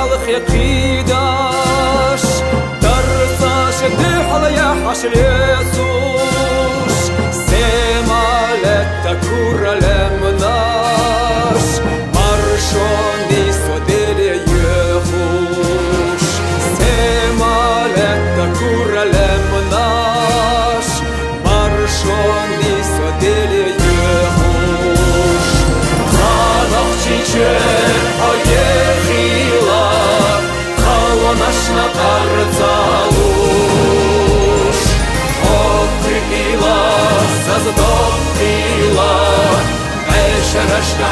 ملخ يقيداش درساش دحل يا حشر يسوش سما لتكور لمناش مرشوني سودل يخوش سما لتكور لمناش مرشوني سودل يخوش خانق چیچه خیلا خالانشنا قرцалуш окрила заздохила эшерашка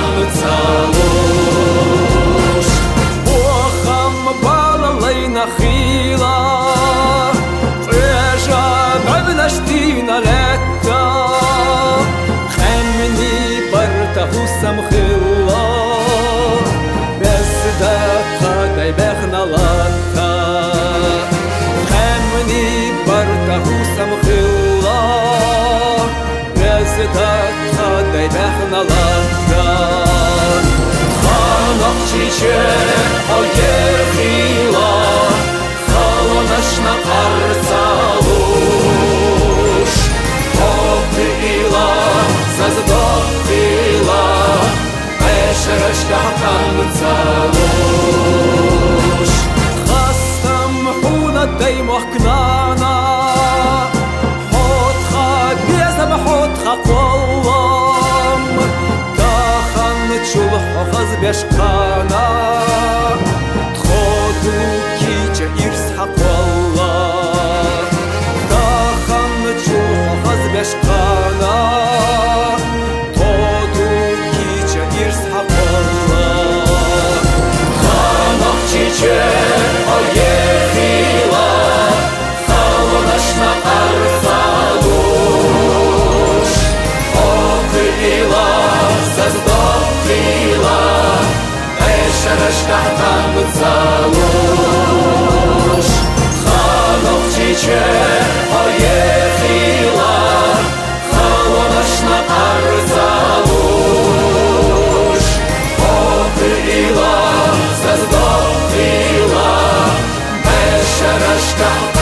قرцалуш охам балалайна хила фежа бабнаштина летта хемни бартахусам хила قدای بخنالاتا خمنی برتاهوسم خلا رزدت قدای بخنالاتا خانق چیچه های خیلا خالانشنا قرцалуш окрила заздохила эшерашка قرцалуш خستم حونا دايم وحكنانا حوتخا بيزم حوتخا قوام داخن تشوح وخز بيشقانا تخوتو كيجا يرسحق والله داخن تشوح وخز بيشقانا оехила халонашна قرцалуш окрила заздохила эшерашка قرцалуш ханох чиче оехила халонашна قرцалуш окрила заздохила эшерашка